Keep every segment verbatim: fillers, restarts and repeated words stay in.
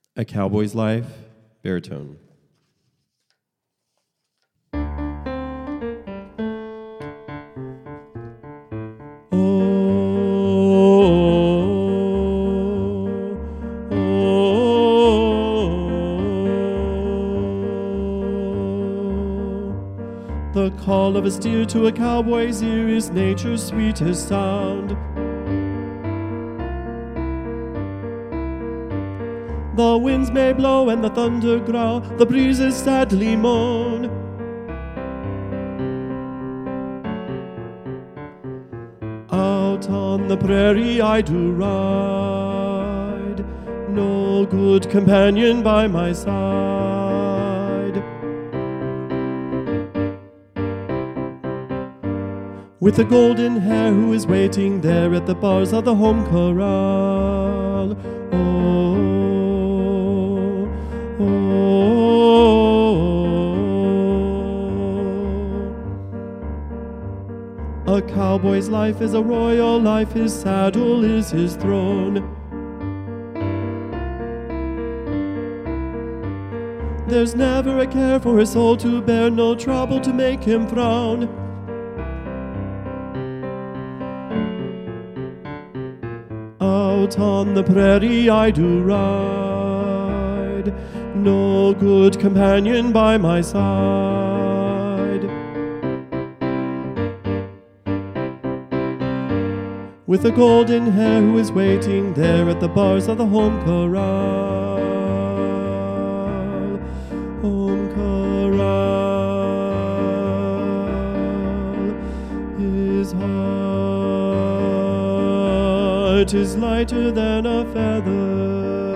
A Cowboy's Life, baritone. The call of a steer to a cowboy's ear is nature's sweetest sound. The winds may blow and the thunder growl, the breezes sadly moan. Out on the prairie I do ride, no good companion by my side. With the golden hair who is waiting there at the bars of the home corral. Oh, oh. A cowboy's life is a royal life, his saddle is his throne. There's never a care for his soul to bear, no trouble to make him frown. Out on the prairie I do ride, no good companion by my side. With the golden hair who is waiting there at the bars of the home corral. Home corral. His heart is lighter than a feather.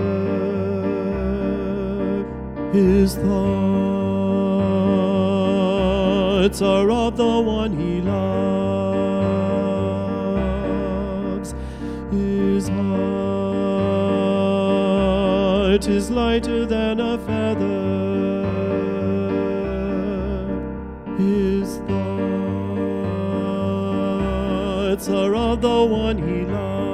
His thoughts are of the one he loves. His heart is lighter than a feather. His thoughts are of the one he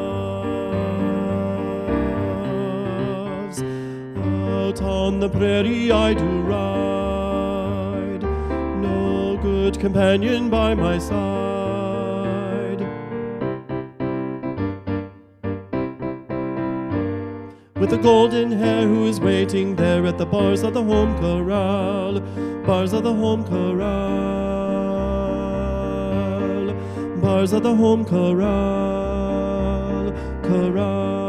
loves. Out on the prairie I do ride, no good companion by my side. With the golden hair who is waiting there at the bars of the home corral. Bars of the home corral. Bars of the home corral. Corral.